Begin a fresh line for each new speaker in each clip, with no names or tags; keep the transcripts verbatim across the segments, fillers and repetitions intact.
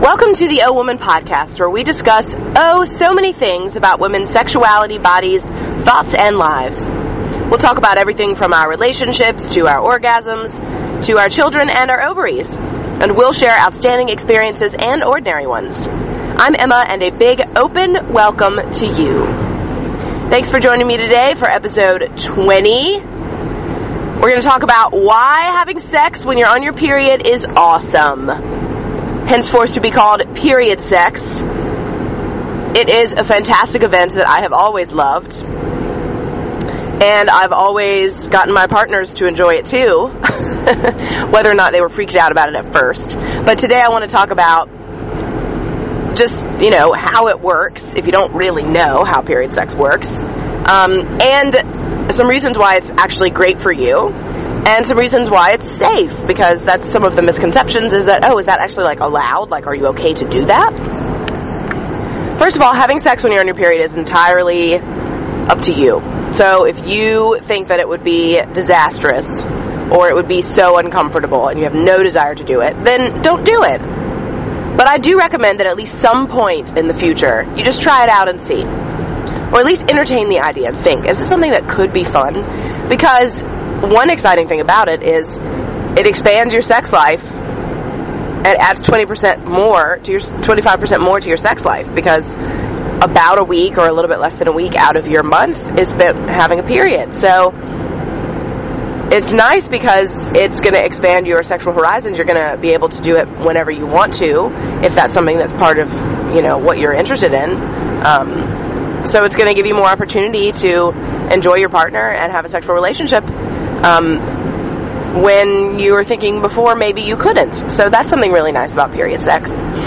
Welcome to the Oh Woman podcast, where we discuss, oh, so many things about women's sexuality, bodies, thoughts, and lives. We'll talk about everything from our relationships to our orgasms to our children and our ovaries. And we'll share outstanding experiences and ordinary ones. I'm Emma, and a big open welcome to you. Thanks for joining me today for episode twenty. We're going to talk about why having sex when you're on your period is awesome. Henceforth to be called period sex. It is a fantastic event that I have always loved. And I've always gotten my partners to enjoy it too. Whether or not they were freaked out about it at first. But today I want to talk about just, you know, how it works, if you don't really know how period sex works. Um, and some reasons why it's actually great for you. And some reasons why it's safe, because that's some of the misconceptions is that, oh, is that actually, like, allowed? Like, are you okay to do that? First of all, having sex when you're on your period is entirely up to you. So if you think that it would be disastrous, or it would be so uncomfortable, and you have no desire to do it, then don't do it. But I do recommend that at least some point in the future, you just try it out and see. Or at least entertain the idea and think, is this something that could be fun? Because one exciting thing about it is it expands your sex life and adds twenty percent more to your twenty-five percent more to your sex life, because about a week or a little bit less than a week out of your month is spent having a period. So it's nice because it's going to expand your sexual horizons. You're going to be able to do it whenever you want to, if that's something that's part of, you know, what you're interested in. Um, so it's going to give you more opportunity to enjoy your partner and have a sexual relationship Um, when you were thinking before maybe you couldn't. So that's something really nice about period sex.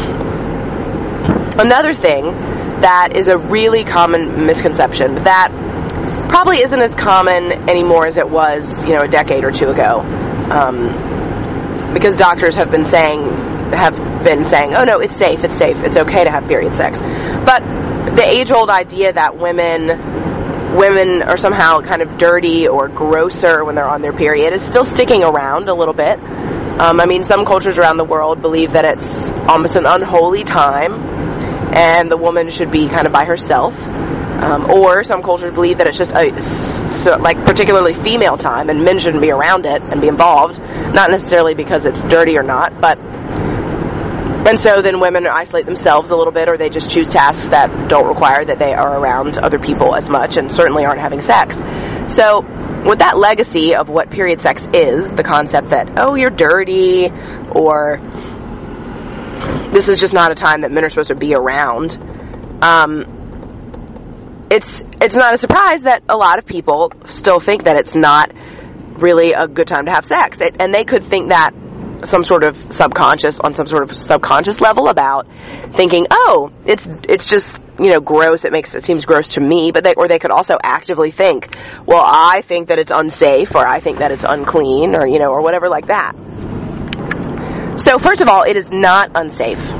Another thing that is a really common misconception, but that probably isn't as common anymore as it was, you know, a decade or two ago, um, because doctors have been saying, have been saying, oh no, it's safe, it's safe, it's okay to have period sex. But the age-old idea that women women are somehow kind of dirty or grosser when they're on their period is still sticking around a little bit. Um, I mean, some cultures around the world believe that it's almost an unholy time and the woman should be kind of by herself. Um, or some cultures believe that it's just a, so, like, particularly female time and men shouldn't be around it and be involved. Not necessarily because it's dirty or not, but... And so then women isolate themselves a little bit, or they just choose tasks that don't require that they are around other people as much, and certainly aren't having sex. So with that legacy of what period sex is, the concept that, oh, you're dirty, or this is just not a time that men are supposed to be around, um, it's it's not a surprise that a lot of people still think that it's not really a good time to have sex. It, and they could think that some sort of subconscious, on some sort of subconscious level about thinking, oh, it's it's just, you know, gross, it makes it seems gross to me, but they, or they could also actively think, well, I think that it's unsafe, or I think that it's unclean, or, you know, or whatever like that. So first of all, it is not unsafe.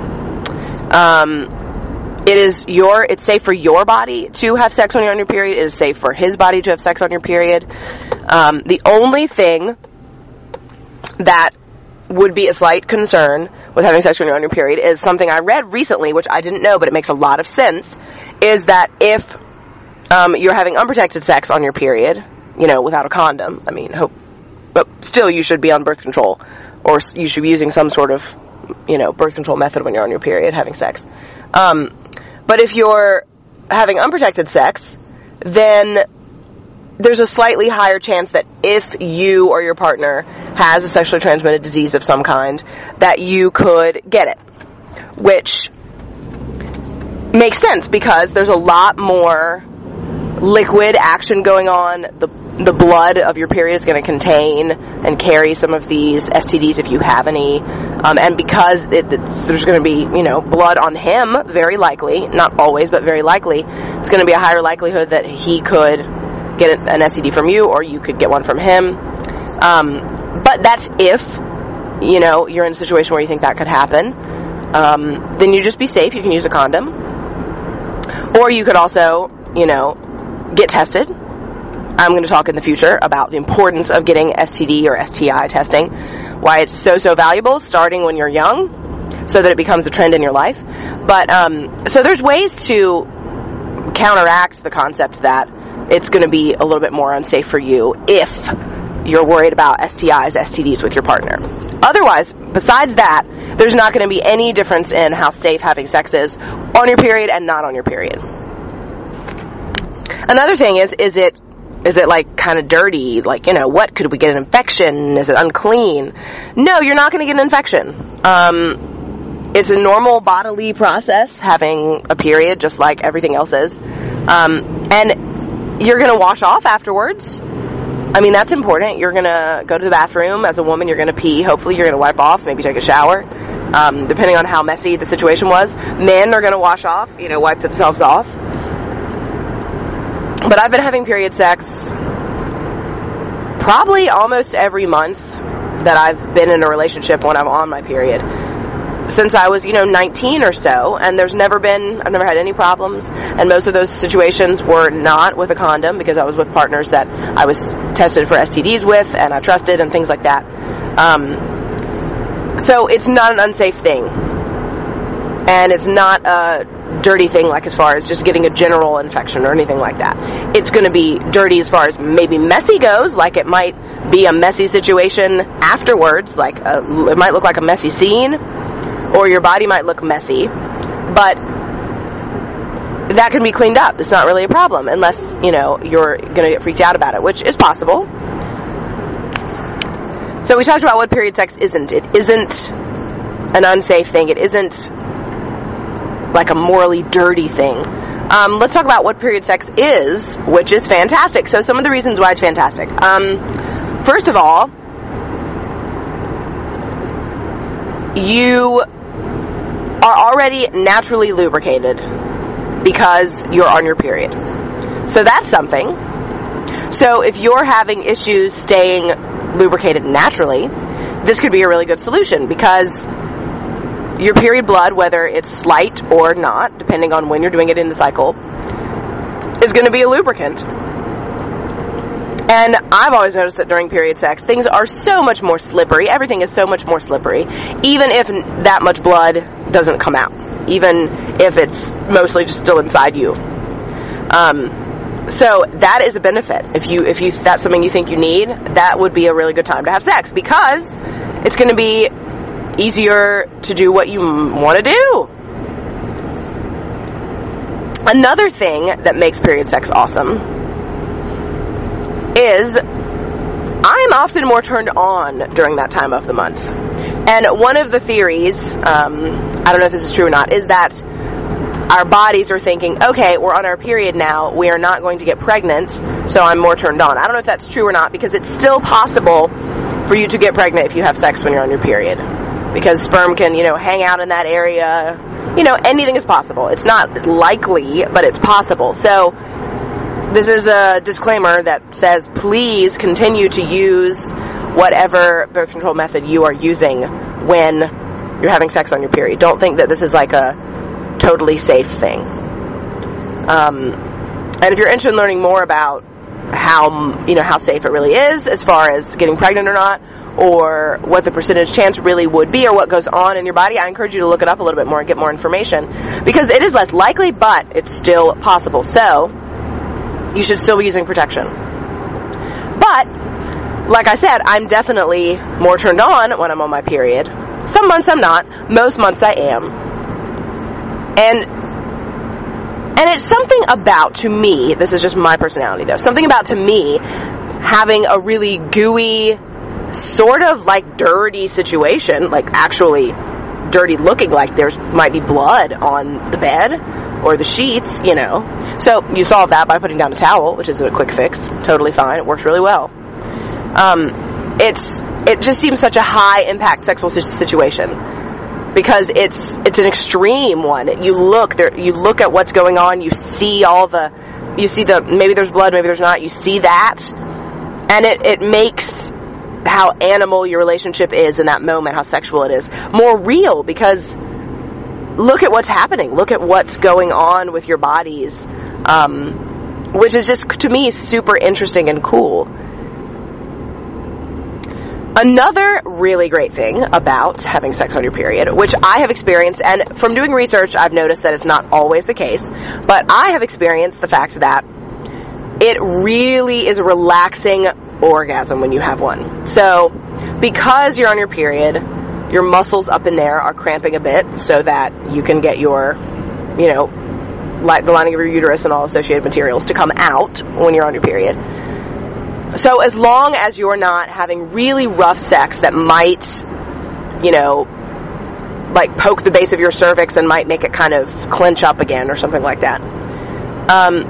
Um, it is your, it's safe for your body to have sex when you're on your period. It is safe for his body to have sex on your period. Um, the only thing that would be a slight concern with having sex when you're on your period is something I read recently, which I didn't know, but it makes a lot of sense, is that if um, you're having unprotected sex on your period, you know, without a condom, I mean, hope, but still you should be on birth control, or you should be using some sort of, you know, birth control method when you're on your period having sex. Um, but if you're having unprotected sex, then there's a slightly higher chance that if you or your partner has a sexually transmitted disease of some kind, that you could get it. Which makes sense, because there's a lot more liquid action going on. The the blood of your period is going to contain and carry some of these S T Ds if you have any. Um, and because it, it's, there's going to be, you know, blood on him, very likely, not always, but very likely, it's going to be a higher likelihood that he could get an S T D from you, or you could get one from him. Um, but that's if, you know, you're in a situation where you think that could happen. Um, then you just be safe. You can use a condom. Or you could also, you know, get tested. I'm going to talk in the future about the importance of getting S T D or S T I testing, why it's so, so valuable starting when you're young. so that it becomes a trend in your life. But, um, so there's ways to counteract the concept that it's going to be a little bit more unsafe for you if you're worried about S T Is, S T Ds with your partner. Otherwise, besides that, there's not going to be any difference in how safe having sex is on your period and not on your period. Another thing is, is it, is it like kind of dirty? Like, you know, what, could we get an infection? Is it unclean? No, you're not going to get an infection. Um, it's a normal bodily process having a period, just like everything else is. Um, and you're going to wash off afterwards. I mean, that's important. You're going to go to the bathroom. As a woman, you're going to pee. Hopefully, you're going to wipe off, maybe take a shower, um, depending on how messy the situation was. Men are going to wash off, you know, wipe themselves off. But I've been having period sex probably almost every month that I've been in a relationship when I'm on my period. Since I was, you know, nineteen or so, and there's never been, I've never had any problems, and most of those situations were not with a condom, because I was with partners that I was tested for S T Ds with, and I trusted, and things like that. Um, so it's not an unsafe thing, and it's not a dirty thing, like as far as just getting a general infection or anything like that. It's going to be dirty as far as maybe messy goes, like it might be a messy situation afterwards, like a, it might look like a messy scene, or your body might look messy, but that can be cleaned up. It's not really a problem, unless, you know, you're going to get freaked out about it, which is possible. So we talked about what period sex isn't. It isn't an unsafe thing. It isn't like a morally dirty thing. Um, let's talk about what period sex is, which is fantastic. So some of the reasons why it's fantastic. Um, first of all, you are already naturally lubricated because you're on your period. So that's something. So if you're having issues staying lubricated naturally, this could be a really good solution, because your period blood, whether it's slight or not, depending on when you're doing it in the cycle, is going to be a lubricant. And I've always noticed that during period sex, things are so much more slippery. Everything is so much more slippery, even if that much blood doesn't come out, even if it's mostly just still inside you. Um, so that is a benefit. If you if you that's something you think you need, that would be a really good time to have sex, because it's going to be easier to do what you want to do. Another thing that makes period sex awesome is I'm often more turned on during that time of the month. And one of the theories, um, I don't know if this is true or not, is that our bodies are thinking, okay, we're on our period now, we are not going to get pregnant, so I'm more turned on. I don't know if that's true or not, because it's still possible for you to get pregnant if you have sex when you're on your period. Because sperm can, you know, hang out in that area. You know, anything is possible. It's not likely, but it's possible. So this is a disclaimer that says, please continue to use whatever birth control method you are using when you're having sex on your period. Don't think that this is like a totally safe thing. Um, and if you're interested in learning more about how, you know, how safe it really is as far as getting pregnant or not, or what the percentage chance really would be, or what goes on in your body, I encourage you to look it up a little bit more and get more information, because it is less likely, but it's still possible. So you should still be using protection. But like I said, I'm definitely more turned on when I'm on my period. Some months I'm not. Most months I am. And and it's something about, to me, this is just my personality though, something about, to me, having a really gooey, sort of like dirty situation, like actually dirty looking, like there's might be blood on the bed or the sheets, you know. So you solve that by putting down a towel, which is a quick fix. Totally fine. It works really well. Um, it's it just seems such a high impact sexual situation, because it's it's an extreme one. You look there, you look at what's going on. You see all the, you see the maybe there's blood, maybe there's not. You see that, and it it makes how animal your relationship is in that moment, how sexual it is, more real, because look at what's happening. Look at what's going on with your bodies, um, which is just, to me, super interesting and cool. Another really great thing about having sex on your period, which I have experienced, and from doing research, I've noticed that it's not always the case, but I have experienced the fact that it really is a relaxing orgasm when you have one. So, because you're on your period, your muscles up in there are cramping a bit so that you can get your, you know, like the lining of your uterus and all associated materials to come out when you're on your period. So as long as you're not having really rough sex that might, you know, like poke the base of your cervix and might make it kind of clench up again or something like that. Um,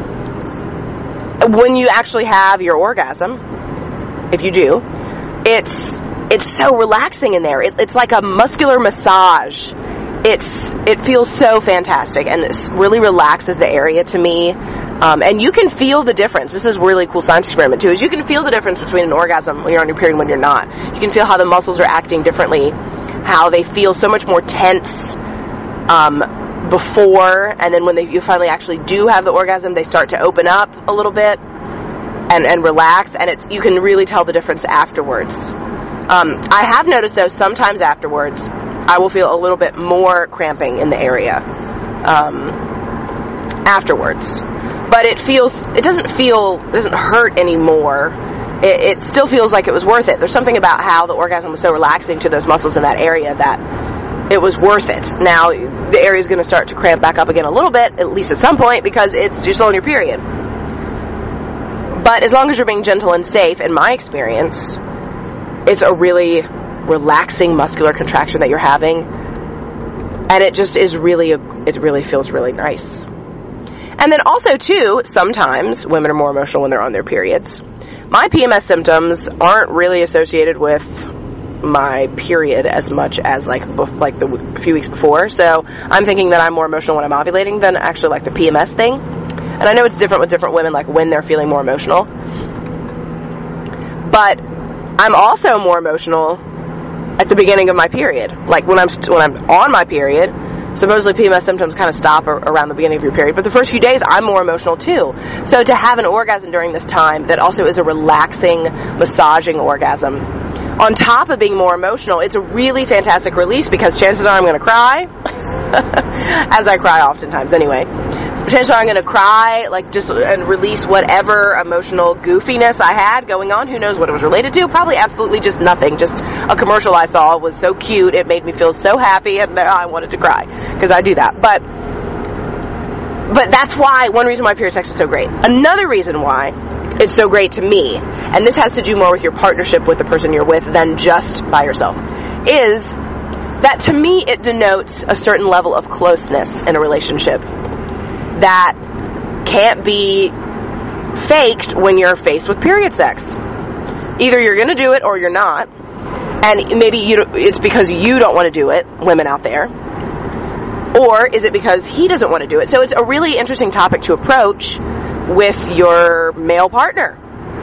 when you actually have your orgasm, if you do, it's it's so relaxing in there. It, it's like a muscular massage. It's it feels so fantastic, and it really relaxes the area to me. Um, and you can feel the difference. This is a really cool science experiment too, is you can feel the difference between an orgasm when you're on your period and when you're not. You can feel how the muscles are acting differently, how they feel so much more tense um, before, and then when they, you finally actually do have the orgasm, they start to open up a little bit and, and relax, and it's, you can really tell the difference afterwards. Um, I have noticed, though, sometimes afterwards, I will feel a little bit more cramping in the area um, afterwards. But it feels, it doesn't feel, it doesn't hurt anymore. It, it still feels like it was worth it. There's something about how the orgasm was so relaxing to those muscles in that area that it was worth it. Now, the area is going to start to cramp back up again a little bit, at least at some point, because it's you're still on your period. But as long as you're being gentle and safe, in my experience, it's a really relaxing muscular contraction that you're having, and it just is really, a, it really feels really nice. And then also, too, sometimes women are more emotional when they're on their periods. My P M S symptoms aren't really associated with my period as much as like like the few weeks before. So I'm thinking that I'm more emotional when I'm ovulating than actually like the P M S thing. And I know it's different with different women, like when they're feeling more emotional. But I'm also more emotional at the beginning of my period. Like when I'm st- when I'm on my period, supposedly P M S symptoms kind of stop ar- around the beginning of your period. But the first few days, I'm more emotional too. So to have an orgasm during this time that also is a relaxing, massaging orgasm, on top of being more emotional, it's a really fantastic release because chances are I'm going to cry. As I cry oftentimes anyway. Chances are I'm going to cry, like, just, and release whatever emotional goofiness I had going on. Who knows what it was related to? Probably absolutely just nothing. Just a commercial I saw was so cute. It made me feel so happy, and I wanted to cry. Because I do that. But, but that's why, one reason why period sex is so great. Another reason why it's so great to me, and this has to do more with your partnership with the person you're with than just by yourself, is that to me it denotes a certain level of closeness in a relationship that can't be faked when you're faced with period sex. Either you're going to do it or you're not. And maybe you, it's because you don't want to do it, women out there. Or is it because he doesn't want to do it? So it's a really interesting topic to approach with your male partner.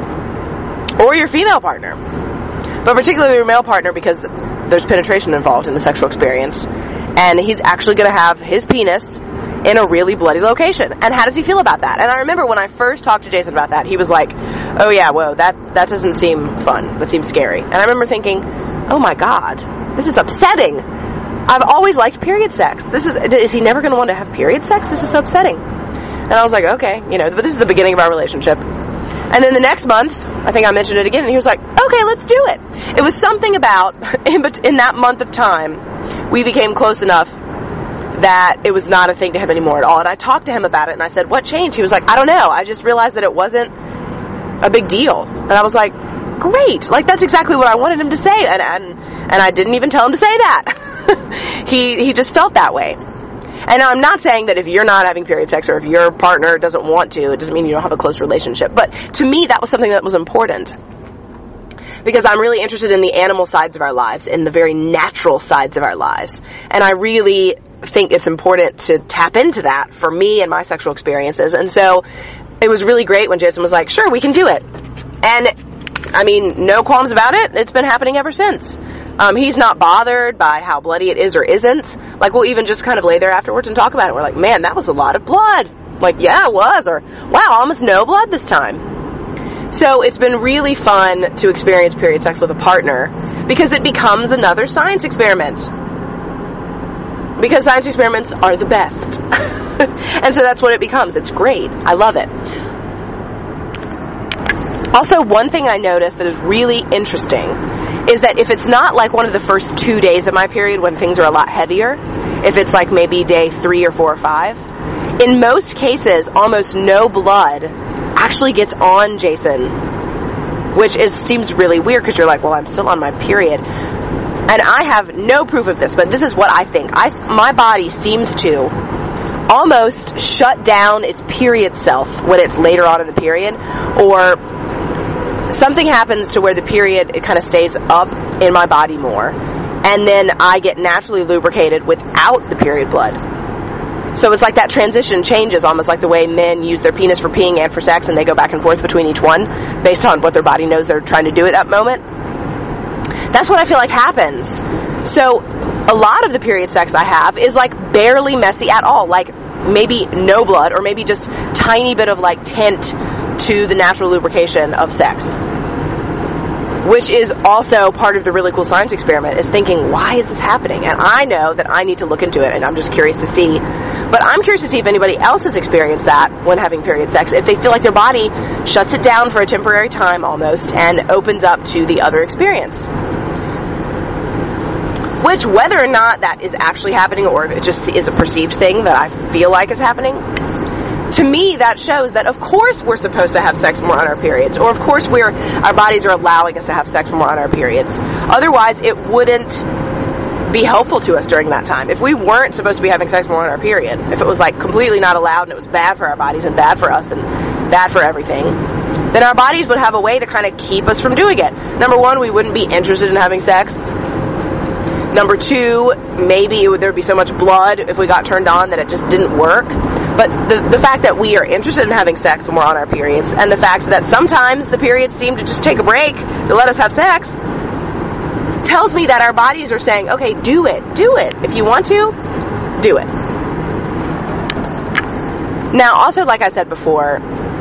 Or your female partner. But particularly your male partner, because there's penetration involved in the sexual experience. And he's actually going to have his penis in a really bloody location. And how does he feel about that? And I remember when I first talked to Jason about that, he was like, oh yeah, whoa, that, that doesn't seem fun. That seems scary. And I remember thinking, oh my God, this is upsetting. I've always liked period sex. This is, is he never going to want to have period sex? This is so upsetting. And I was like, okay, you know, but this is the beginning of our relationship. And then the next month, I think I mentioned it again, and he was like, okay, let's do it. It was something about, in, in that month of time, we became close enough that it was not a thing to him anymore at all. And I talked to him about it, and I said, what changed? He was like, I don't know. I just realized that it wasn't a big deal. And I was like, great. Like, that's exactly what I wanted him to say. And and, and I didn't even tell him to say that. he he just felt that way. And I'm not saying that if you're not having period sex or if your partner doesn't want to, it doesn't mean you don't have a close relationship. But to me, that was something that was important. Because I'm really interested in the animal sides of our lives, in the very natural sides of our lives. And I really think it's important to tap into that for me and my sexual experiences. And so it was really great when Jason was like, sure, we can do it. And I mean, no qualms about it. It's been happening ever since. Um, he's not bothered by how bloody it is or isn't. Like, we'll even just kind of lay there afterwards and talk about it. We're like, man, that was a lot of blood. Like, yeah, it was. Or, wow, almost no blood this time. So it's been really fun to experience period sex with a partner because it becomes another science experiment. Because science experiments are the best. And so that's what it becomes. It's great. I love it. Also, one thing I noticed that is really interesting is that if it's not like one of the first two days of my period when things are a lot heavier, if it's like maybe day three or four or five, in most cases, almost no blood actually gets on Jason, which is seems really weird because you're like, well, I'm still on my period. And I have no proof of this, but this is what I think. I, my body seems to almost shut down its period self when it's later on in the period, or something happens to where the period, it kind of stays up in my body more, and then I get naturally lubricated without the period blood. So it's like that transition changes, almost like the way men use their penis for peeing and for sex, and they go back and forth between each one based on what their body knows they're trying to do at that moment. That's what I feel like happens. So a lot of the period sex I have is like barely messy at all, like maybe no blood, or maybe just tiny bit of like tint to the natural lubrication of sex, which is also part of the really cool science experiment, is thinking, why is this happening? And I know that I need to look into it, and I'm just curious to see. But I'm curious to see if anybody else has experienced that when having period sex, if they feel like their body shuts it down for a temporary time almost and opens up to the other experience. Which, whether or not that is actually happening or if it just is a perceived thing that I feel like is happening, to me that shows that of course we're supposed to have sex when we're on our periods, or of course we're our bodies are allowing us to have sex when we're on our periods. Otherwise it wouldn't be helpful to us during that time. If we weren't supposed to be having sex when we're on our period, if it was like completely not allowed and it was bad for our bodies and bad for us and bad for everything, then our bodies would have a way to kind of keep us from doing it. Number one, we wouldn't be interested in having sex. Number two, maybe it would, there'd be so much blood if we got turned on that it just didn't work. But the the fact that we are interested in having sex when we're on our periods, and the fact that sometimes the periods seem to just take a break to let us have sex, tells me that our bodies are saying, okay, do it, do it. If you want to, do it. Now, also, like I said before,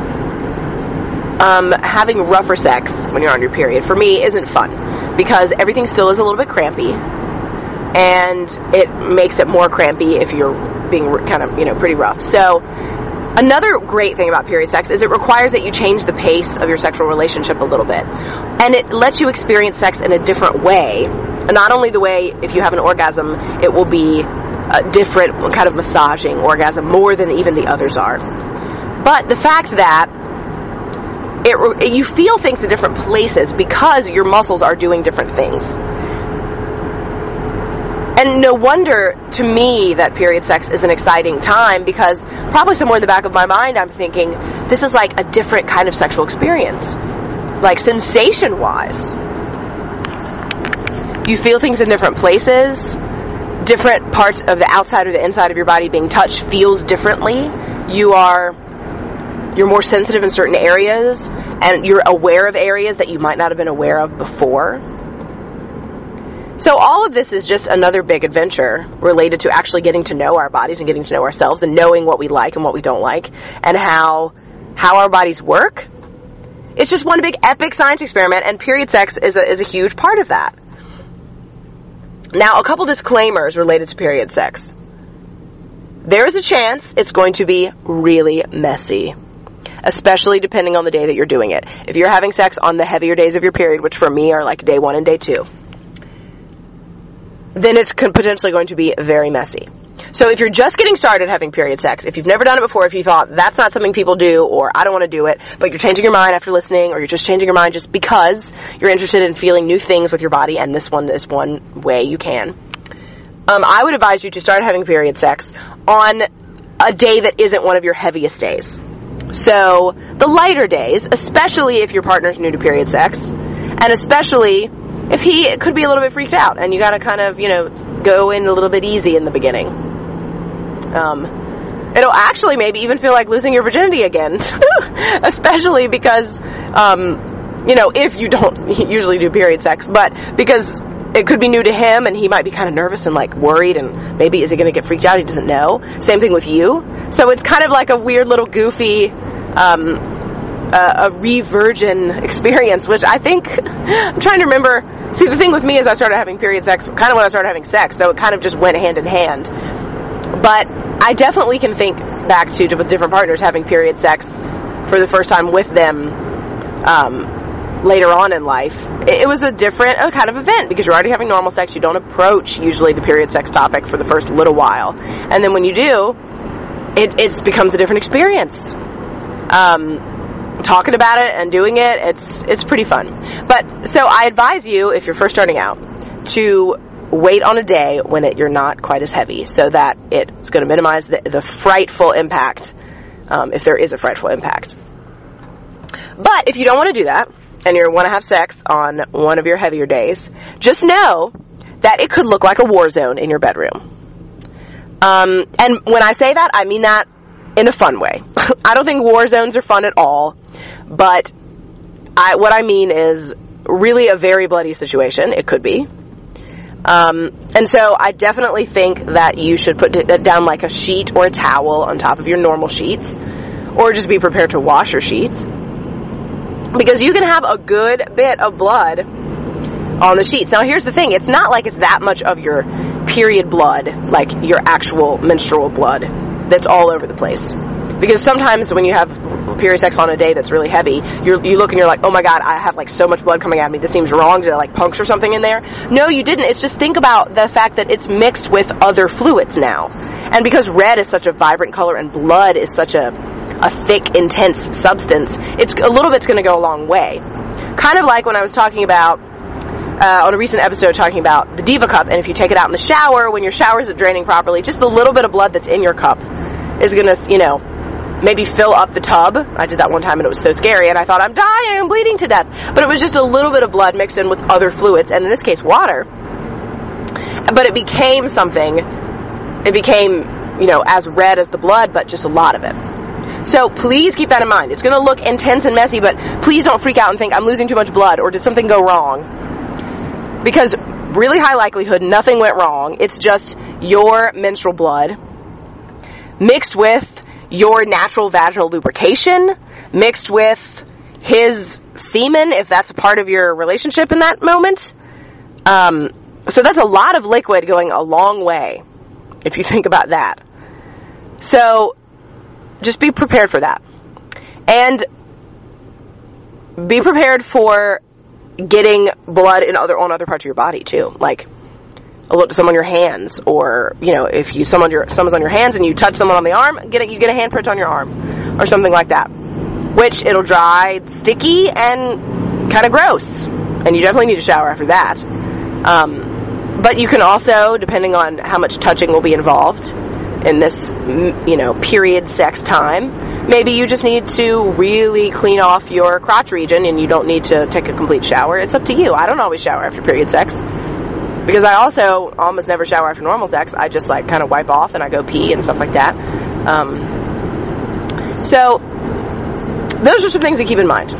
um, having rougher sex when you're on your period, for me, isn't fun. Because everything still is a little bit crampy. And it makes it more crampy if you're being kind of, you know, pretty rough. So, another great thing about period sex is it requires that you change the pace of your sexual relationship a little bit. And it lets you experience sex in a different way. Not only the way, if you have an orgasm, it will be a different kind of massaging orgasm, more than even the others are. But the fact that it, you feel things in different places because your muscles are doing different things. And no wonder, to me, that period sex is an exciting time, because probably somewhere in the back of my mind I'm thinking, this is like a different kind of sexual experience. Like, sensation-wise. You feel things in different places. Different parts of the outside or the inside of your body being touched feels differently. You are... You're more sensitive in certain areas, and you're aware of areas that you might not have been aware of before. So all of this is just another big adventure related to actually getting to know our bodies and getting to know ourselves and knowing what we like and what we don't like, and how how our bodies work. It's just one big epic science experiment, and period sex is a, is a huge part of that. Now, a couple disclaimers related to period sex. There is a chance it's going to be really messy, especially depending on the day that you're doing it. If you're having sex on the heavier days of your period, which for me are like day one and day two, then it's potentially going to be very messy. So if you're just getting started having period sex, if you've never done it before, if you thought that's not something people do, or I don't want to do it, but you're changing your mind after listening, or you're just changing your mind just because you're interested in feeling new things with your body, and this one is one way you can, um, I would advise you to start having period sex on a day that isn't one of your heaviest days. So the lighter days, especially if your partner's new to period sex, and especially if he could be a little bit freaked out, and you gotta kind of, you know, go in a little bit easy in the beginning. Um, it'll actually maybe even feel like losing your virginity again, especially because, um, you know, if you don't usually do period sex, but because it could be new to him, and he might be kind of nervous and like worried, and maybe is he gonna get freaked out? He doesn't know. Same thing with you. So it's kind of like a weird little goofy, um, a, a re-virgin experience, which I think, I'm trying to remember, see, the thing with me is I started having period sex kind of when I started having sex, so it kind of just went hand in hand. But I definitely can think back to different partners having period sex for the first time with them um, later on in life. It, it was a different uh, kind of event because you're already having normal sex. You don't approach usually the period sex topic for the first little while. And then when you do, it, it becomes a different experience. Um, talking about it and doing it, it's it's pretty fun. But so I advise you, if you're first starting out, to wait on a day when it, you're not quite as heavy, so that it's going to minimize the, the frightful impact, um, if there is a frightful impact. But if you don't want to do that, and you want to have sex on one of your heavier days, just know that it could look like a war zone in your bedroom. Um, and when I say that, I mean that in a fun way. I don't think war zones are fun at all, but I, what I mean is really a very bloody situation. It could be. Um, and so I definitely think that you should put down like a sheet or a towel on top of your normal sheets, or just be prepared to wash your sheets, because you can have a good bit of blood on the sheets. Now here's the thing, it's not like it's that much of your period blood, like your actual menstrual blood, that's all over the place. Because sometimes when you have period sex on a day that's really heavy, you're, you look and you're like, oh my god, I have like so much blood coming at me, this seems wrong, did I like puncture something in there? No, you didn't. It's just, think about the fact that it's mixed with other fluids now. And because red is such a vibrant color and blood is such a, a thick, intense substance, it's a little bit's going to go a long way. Kind of like when I was talking about, uh, on a recent episode talking about the Diva Cup, and if you take it out in the shower, when your shower isn't draining properly, just the little bit of blood that's in your cup is going to, you know, maybe fill up the tub. I did that one time and it was so scary and I thought, I'm dying, I'm bleeding to death. But it was just a little bit of blood mixed in with other fluids, and in this case water. But it became something, it became, you know, as red as the blood, but just a lot of it. So please keep that in mind. It's going to look intense and messy, but please don't freak out and think I'm losing too much blood or did something go wrong. Because really high likelihood nothing went wrong. It's just your menstrual blood mixed with your natural vaginal lubrication, mixed with his semen, if that's a part of your relationship in that moment. Um, so that's a lot of liquid going a long way, if you think about that. So just be prepared for that. And be prepared for getting blood in other on other parts of your body too, like a little some on your hands, or you know, if you someone your someone's on your hands and you touch someone on the arm, get it, you get a handprint on your arm or something like that, which it'll dry sticky and kind of gross, and you definitely need a shower after that. Um, but you can also, depending on how much touching will be involved in this, you know, period sex time, maybe you just need to really clean off your crotch region and you don't need to take a complete shower. It's up to you. I don't always shower after period sex, because I also almost never shower after normal sex. I just like kind of wipe off and I go pee and stuff like that. Um, so those are some things to keep in mind.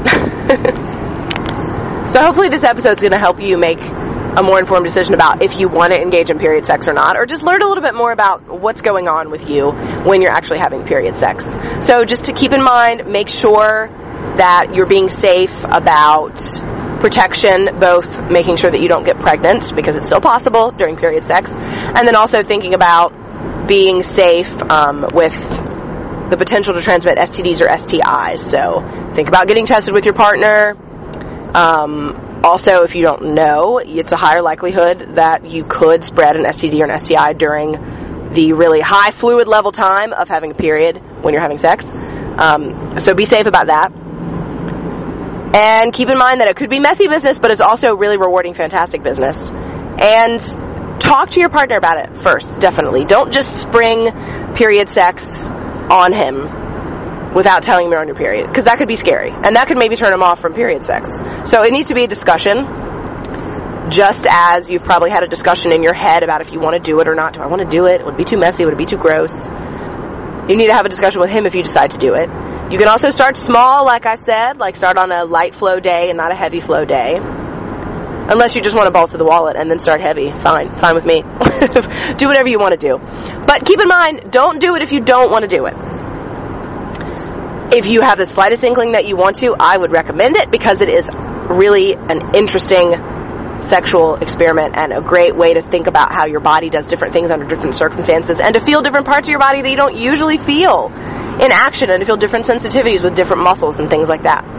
So hopefully this episode is going to help you make a more informed decision about if you want to engage in period sex or not, or just learn a little bit more about what's going on with you when you're actually having period sex. So just to keep in mind, make sure that you're being safe about protection, both making sure that you don't get pregnant, because it's still possible during period sex, and then also thinking about being safe um, with the potential to transmit S T Ds or S T Is. So think about getting tested with your partner. Um, Also, if you don't know, it's a higher likelihood that you could spread an S T D or an S T I during the really high fluid level time of having a period when you're having sex. Um, so be safe about that. And keep in mind that it could be messy business, but it's also really rewarding, fantastic business. And talk to your partner about it first, definitely. Don't just spring period sex on him without telling him you're on your period, because that could be scary, and that could maybe turn him off from period sex. So it needs to be a discussion, just as you've probably had a discussion in your head about if you want to do it or not. Do I want to do it? Would it be too messy? Would it be too gross? You need to have a discussion with him if you decide to do it. You can also start small, like I said, like start on a light flow day and not a heavy flow day. Unless you just want to balls to the wallet and then start heavy. Fine. Fine with me. Do whatever you want to do. But keep in mind, don't do it if you don't want to do it. If you have the slightest inkling that you want to, I would recommend it because it is really an interesting sexual experiment and a great way to think about how your body does different things under different circumstances and to feel different parts of your body that you don't usually feel in action and to feel different sensitivities with different muscles and things like that.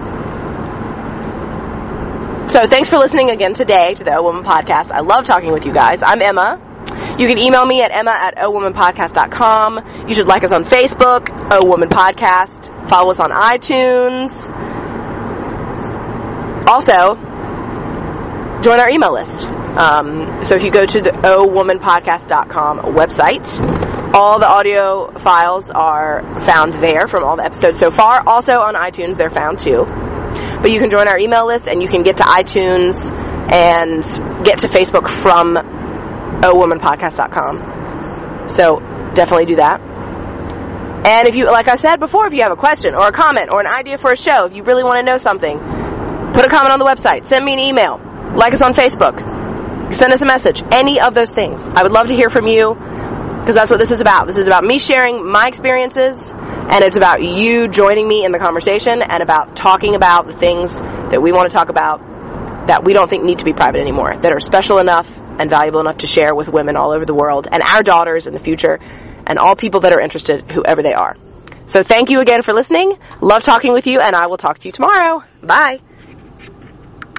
So thanks for listening again today to the O Woman Podcast. I love talking with you guys. I'm Emma. You can email me at emma at o woman podcast dot com. You should like us on Facebook, O Woman Podcast. Follow us on iTunes. Also, join our email list. Um, so if you go to the o woman podcast dot com website, all the audio files are found there from all the episodes so far. Also on iTunes, they're found too. But you can join our email list and you can get to iTunes and get to Facebook from o woman podcast dot com. So definitely do that. And if you, like I said before, if you have a question or a comment or an idea for a show, if you really want to know something, put a comment on the website, send me an email, like us on Facebook, send us a message, any of those things. I would love to hear from you because that's what this is about. This is about me sharing my experiences, and it's about you joining me in the conversation and about talking about the things that we want to talk about that we don't think need to be private anymore, that are special enough and valuable enough to share with women all over the world and our daughters in the future and all people that are interested, whoever they are. So thank you again for listening. Love talking with you, and I will talk to you tomorrow. Bye.